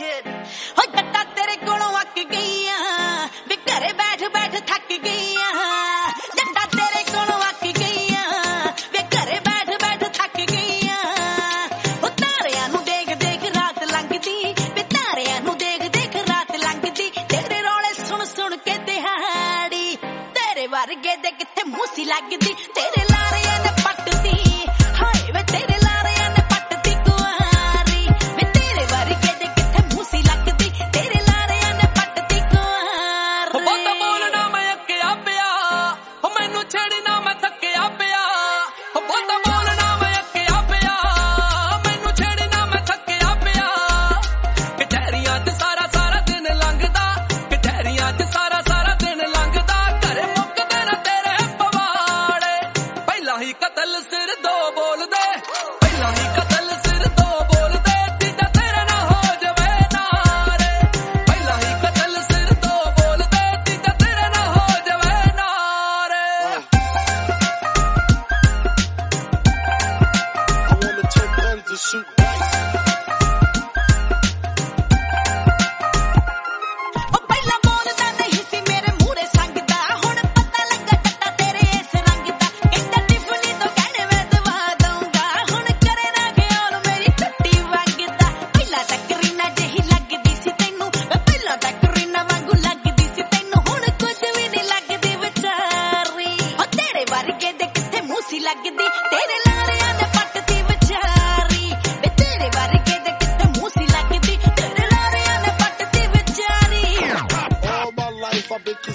ਹੋ ਜੱਟਾ ਤੇਰੇ ਕੋਲੋਂ ਅੱਕ ਗਈਆਂ ਵੇ ਘਰੇ ਬੈਠ ਬੈਠ ਥੱਕ ਗਈਆਂ ਜੱਟਾ ਤੇਰੇ ਕੋਲੋਂ ਅੱਕ ਗਈਆਂ ਵੇ ਘਰੇ ਬੈਠ ਬੈਠ ਥੱਕ ਗਈਆਂ ਉਹ ਤਾਰਿਆਂ ਨੂੰ ਦੇਖ ਦੇਖ ਰਾਤ ਲੰਘਦੀ ਵੇ ਤਾਰਿਆਂ ਨੂੰ ਦੇਖ ਦੇਖ ਰਾਤ ਲੰਘਦੀ ਤੇਰੇ ਰੌਲੇ ਸੁਣ ਸੁਣ ਕੇ ਦਿਹਾੜੀ ਤੇਰੇ ਵਰਗੇ ਦੇ ਕਿੱਥੇ ਮੂਸੀ ਲੱਗਦੀ ਤੇਰੇ ਲਾਰਿਆਂ ਨੇ ਪੱਟਦੀ ਹਾਏ ਵੇ ਤੇਰੇ ਲਾਰਿਆਂ ਨੇ ਪੱਟਦੀ ਕੁਆਰੀ ਵੇ ਤੇਰੇ ਵਰਗੇ ਦੇ ਕਿੱਥੇ ਮੂਸੀ ਲੱਗਦੀ ਤੇਰੇ ਲਾਰਿਆਂ ਨੇ ਪੱਟਦੀ ਕੁਆਰੀ ਬਹੁਤਾ ਬੋਲਣਾ ਮੈਂ ਅੱਕਿਆ ਪਿਆ ਮੈਨੂੰ ਛੇੜਨਾ ਮੈਂ ਥੱਕਿਆ ਪਿਆ ਬਹੁਤਾ ਬੋਲਣਾ ਮੈਂ ਅੱਕਿਆ ਪਿਆ ਮੈਨੂੰ ਛੇੜਨਾ ਮੈਂ ਥੱਕਿਆ ਪਿਆ ਕਚਹਿਰੀਆਂ 'ਚ ਸਾਰਾ ਸਾਰਾ ਦਿਨ ਲੰਘਦਾ ਕਚਹਿਰੀਆਂ 'ਚ ਸਾਰਾ ਸਾਰਾ ਦਿਨ ਲੰਘਦਾ ਘਰੇ ਮੁੱਕਦੇ ਨਾ ਤੇਰੇ ਪਵਾੜੇ ਪਹਿਲਾਂ ਹੀ ਕਤਲ ਸਿਰ ਦੋ ਬੋਲਦੇ ਪਹਿਲਾਂ ਹੀ ਕਤਲ ਸਿਰ ਦੋ ਬੋਲਦੇ ਤੀਜਾ ਤੇਰੇ ਨਾ ਹੋ ਜਾਵੇ ਨਾਰੇ ਪਹਿਲਾਂ ਹੀ ਕਤਲ ਸਿਰ ਦੋ ਬੋਲਦੇ ਤੀਜਾ ਤੇਰੇ ਨਾ ਹੋ ਜਾਵੇ ਨਾਰੇ I wanna turn guns and shoot dice. ਉਹ ਪਹਿਲਾਂ ਬੋਲਦਾ ਨਹੀਂ ਸੀ ਮੇਰੇ ਮੂਹਰੇ ਸੰਗਦਾ ਹੁਣ ਪਤਾ ਲੱਗਾ ਜੱਟਾ ਤੇਰੇ ਇਸ ਰੰਗ ਦਾ ਕਹਿੰਦਾ ਟਿਫਨੀ ਤੋਂ ਕਹਿਣੇ ਮੈਂ ਦਵਾ ਦਊਂਗਾ ਹੁਣ ਕਰੇ ਨਾ ਖਿਆਲ ਮੇਰੀ ਟੱਟੀ ਵੰਗਦਾ ਪਹਿਲਾਂ ਤਾਂ ਕਰੀਨਾ ਜਿਹੀ ਲੱਗਦੀ ਸੀ ਤੈਨੂੰ ਵੇ ਪਹਿਲਾਂ ਤਾਂ ਕਰੀਨਾ ਵਾਂਗੂ ਲੱਗਦੀ ਸੀ ਤੈਨੂੰ ਹੁਣ ਕੁਝ ਵੀ ਨਹੀਂ ਲੱਗਦੀ ਵਿਚਾਰੀ ਉਹ ਤੇਰੇ ਵਰਗੇ ਦੇ ਕਿੱਥੇ ਮੂਸੀ ਲੱਗਦੀ ਤੇਰੇ ਲਾਰਿਆਂ ਨੇ ਪੱਟਦੀ ਵਿਚਾਰੀ ਵੇ ਤੇਰੇ ਵਰਗੇ ਦੇ ਕਿੱਥੇ ਮੂਸੀ ਲੱਗਦੀ ਤੇਰੇ ਲਾਰਿਆਂ ਨੇ ਪੱਟਦੀ ਵਿਚਾਰੀ All my life I've been